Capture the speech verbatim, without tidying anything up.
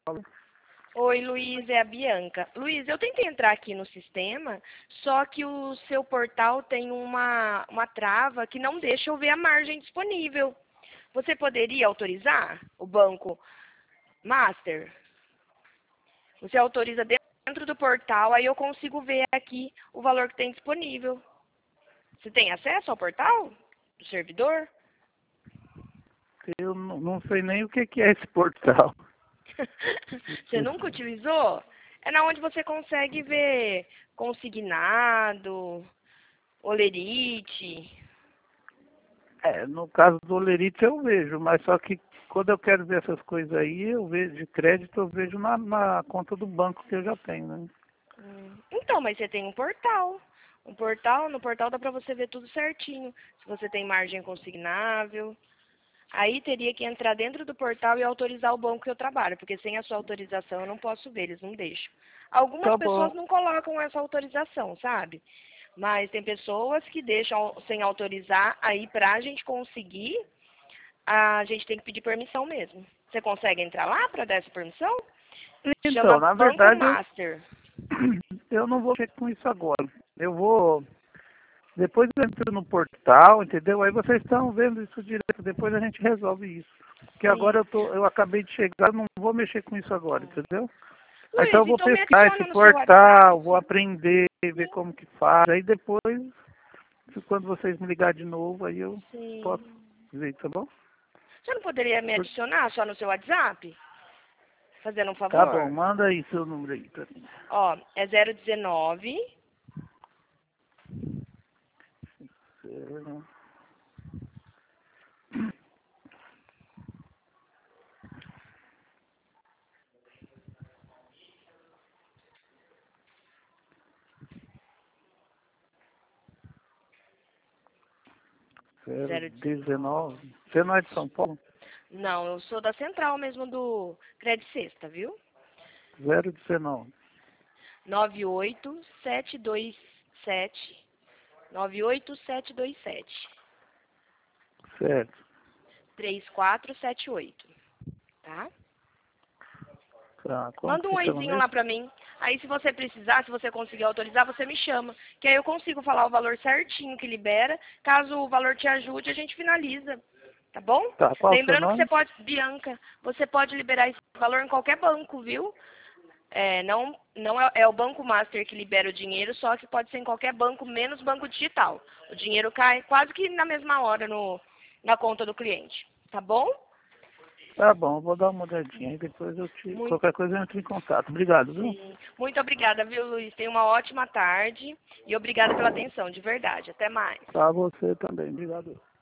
Oi, Luiz, é a Bianca. Luiz, eu tentei entrar aqui no sistema, só que o seu portal tem uma, uma trava que não deixa eu ver a margem disponível. Você poderia autorizar o banco Master? Você autoriza dentro do portal, aí eu consigo ver aqui o valor que tem disponível. Você tem acesso ao portal do servidor? Eu não, não sei nem o que, que é esse portal. Você nunca utilizou? É na onde você consegue ver consignado, olerite. É, no caso do Olerite eu vejo, mas só que quando eu quero ver essas coisas aí, eu vejo de crédito, eu vejo na, na conta do banco que eu já tenho, né? Hum. Então, mas você tem um portal. Um portal, no portal dá pra você ver tudo certinho. Se você tem margem consignável. Aí teria que entrar dentro do portal e autorizar o banco que eu trabalho, porque sem a sua autorização eu não posso ver, eles não deixam. Algumas Tá pessoas bom, não colocam essa autorização, sabe? Mas tem pessoas que deixam sem autorizar, aí pra gente conseguir, a gente tem que pedir permissão mesmo. Você consegue entrar lá para dar essa permissão? Chama então, na Banco verdade, eu, Master. eu não vou mexer com isso agora. Eu vou, depois eu entro no portal, entendeu? Aí vocês estão vendo isso direto, depois a gente resolve isso. Porque agora Sim. eu, tô, eu acabei de chegar, eu não vou mexer com isso agora, entendeu? Aí, então Luiz, eu vou então me pesquisar esse adiciona no seu portal, vou WhatsApp. aprender, ver como que faz. Aí depois, quando vocês me ligarem de novo, aí eu Sim. posso ver, tá bom? Você não poderia me Por- adicionar só no seu WhatsApp? Fazendo um Tá bom, favor? manda aí seu número aí pra mim. Ó, é zero dezenove, Zero, zero, zero dezenove. Você não é de São Paulo? Não, eu sou da central mesmo do Credit Sexta, viu? Zero, dezenove. nove oito sete dois sete nove oito sete dois sete Certo. três quatro sete oito, tá? Tá, como Manda que um você chama oizinho lá mesmo? pra mim. Aí se você precisar, se você conseguir autorizar, você me chama. Que aí eu consigo falar o valor certinho que libera. Caso o valor te ajude, a gente finaliza. Tá bom? Tá, qual o seu Lembrando que você nome? pode, Bianca, você pode liberar esse valor em qualquer banco, viu? É, não, não é, é o Banco Master que libera o dinheiro, só que pode ser em qualquer banco, menos banco digital. O dinheiro cai quase que na mesma hora no, na conta do cliente. Tá bom? Tá bom, eu vou dar uma olhadinha e depois eu te... Muito, Qualquer coisa eu entro em contato. Obrigado, viu? sim. Muito obrigada, viu, Luiz? Tenha uma ótima tarde e obrigada pela atenção, de verdade. Até mais. Tá, você também. Obrigado.